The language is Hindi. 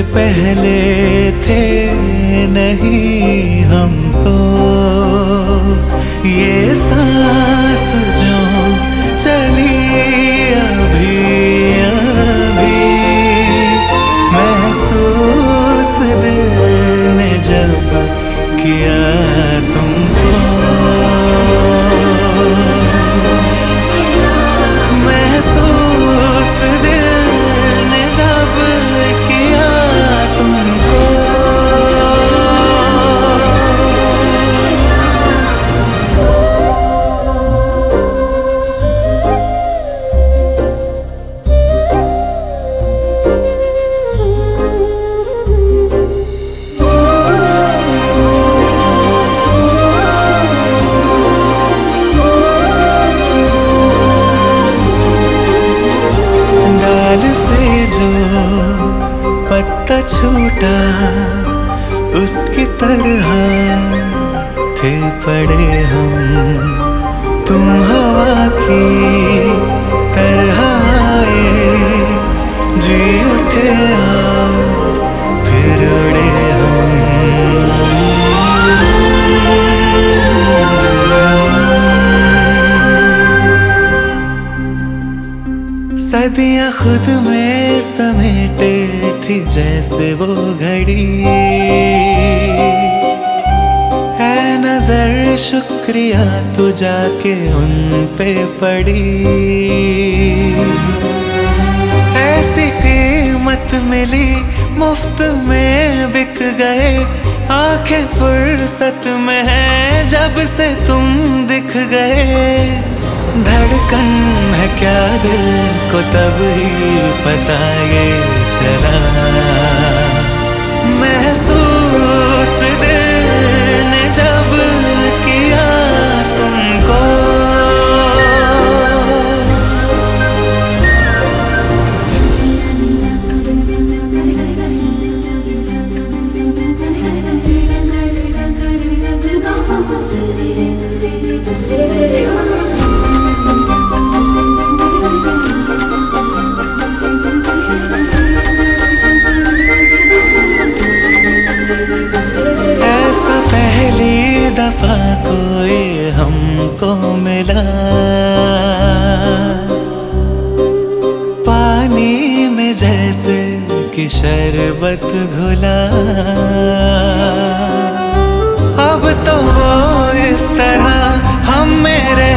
पहले थे नहीं हम तो, ये सांस जो चली अभी अभी, महसूस दिल ने जब किया तुमको, महसूस दिल ने जब किया तुमको। पत्ता छूटा उसकी तरह थे पड़े हम, तुम हवा की तरह आए, जी उठे फिर उड़े हम। सदियां खुद में समेटे थी जैसे वो घड़ी, है नजर शुक्रिया तू जाके उन पे पड़ी, ऐसी कीमत मिली मुफ्त में बिक गए, आंखें फुर्सत में है जब से तुम दिख गए। धड़कन है क्या दिल को तब ही पता ये चला, महसूस दिल ने जब किया तुमको। दफा कोई हमको मिला, पानी में जैसे कि शरबत घुला, अब तो वो इस तरह हम में रह